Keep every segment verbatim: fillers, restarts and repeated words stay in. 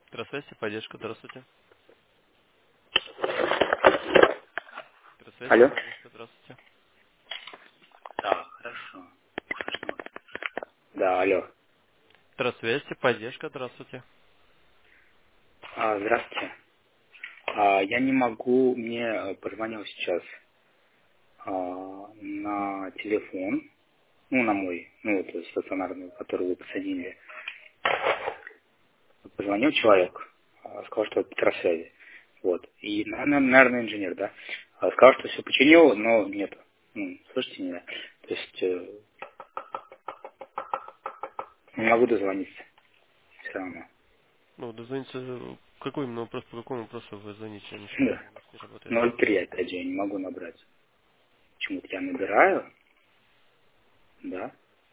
Здравствуйте, поддержка, здравствуйте. Здравствуйте, Алло? поддержка, здравствуйте. Да, хорошо. Да, алло. Здравствуйте, поддержка, здравствуйте. А, здравствуйте. А, я не могу, мне э, позвонил сейчас а, на телефон, ну, на мой, ну, вот стационарный, который вы посадили. Позвонил человек, а, сказал, что это Петросвязи. Вот. И, наверное, наверное, инженер, да. А, сказал, что все починил, но нет. Ну, слышите меня? То есть э, не могу дозвониться все равно. Ну, дозвониться, какой именно вопрос, по какому вопросу вы звоните? Ничего Да. у нас не работает. ноль три, опять же, я не могу набрать. Почему-то я набираю, да,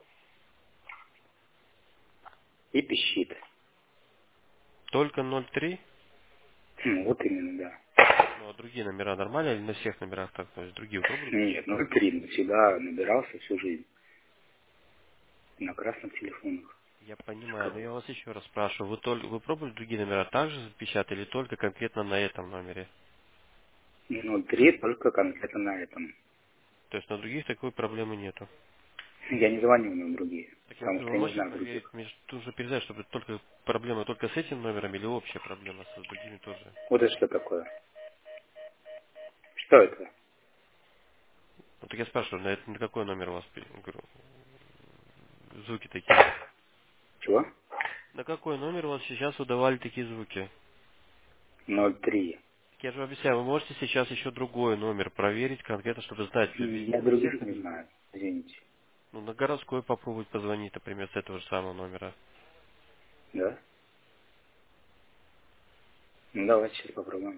и пищит. Только ноль три? Хм, вот именно, да. Ну, а другие номера нормально или на всех номерах так? То есть другие вы пробовали Нет, включать? ноль три всегда набирался всю жизнь. На красных телефонах. Я понимаю, но я вас еще раз спрашиваю, вы, только, вы пробовали другие номера также запечатать или только конкретно на этом номере? ноль три только конкретно на этом. То есть на других такой проблемы нету. Я не звоню на другие, Так я потому говорю, что вы я не можете знаю проверить, других. мне же нужно передать, чтобы только проблема только с этим номером или общая проблема с другими тоже? Вот это что такое? Что это? Ну, так я спрашиваю, на, это, на какой номер у вас пере- говорю, звуки такие? Чего? На какой номер у вас сейчас выдавали такие звуки? ноль три. Так я же объясняю, вы можете сейчас еще другой номер проверить конкретно, чтобы знать, М, везде Я на всех, других не знаю, извините. ну, на городской попробовать позвонить, например, с этого же самого номера. Да? Ну давайте сейчас попробуем.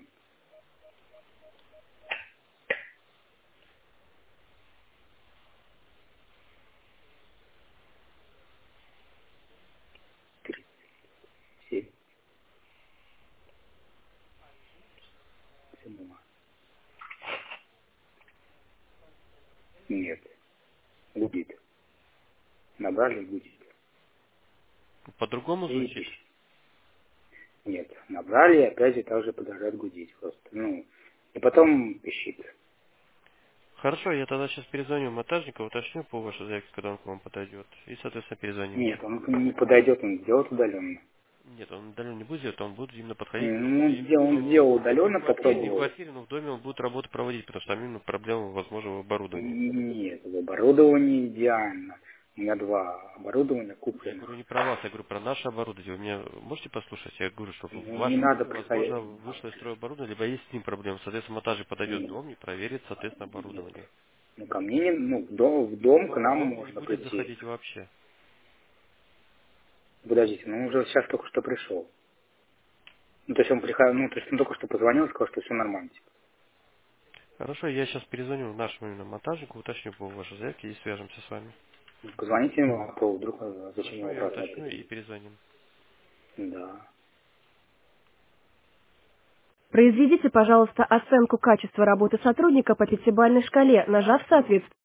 Три, семь, семь. Нет, гудит. Набрали, гудит. По-другому И звучит? пищит. Нет, набрали, и опять же также продолжает гудеть просто. Ну, и потом пищит. Хорошо, я тогда сейчас перезвоню монтажнику, уточню по вашей заявке, когда он к вам подойдет. И, соответственно, перезвонимся. Нет, он не подойдет, он сделает удаленно. Нет, он удаленно не будет делать, он будет именно подходить, но Ну, он именно сделал, он что сделал не в удаленно, квартире, не в попробовал. квартире, но в доме он будет работу проводить, потому что там именно проблема, возможно, в оборудовании. Нет, в оборудовании идеально. У меня два оборудования Я говорю купленных. не про вас, я говорю про наше оборудование. Вы меня можете послушать? Я говорю, что в Ну, не вашем надо доме, возможно, приходить. вышло из строя оборудование, либо есть с ним проблемы. Соответственно, монтажник подойдет в Нет, дом и проверит, соответственно, нет. оборудование. Ну, ко мне, не, ну, в дом, в Он дом к к вам в нам дом не можно будет прийти. заходить вообще. Подождите, ну, он уже сейчас только что пришел. Ну, то есть он приходил, ну, то есть он только что позвонил и сказал, что все нормально. Хорошо, я сейчас перезвоню нашему именно монтажнику, уточню по вашей заявке и свяжемся с вами. Позвоните ему, а то вдруг э, зачем Хорошо, его я уточню просматривать. и перезвоним. Да. Произведите, пожалуйста, оценку качества работы сотрудника по пятибалльной шкале, нажав соответствующий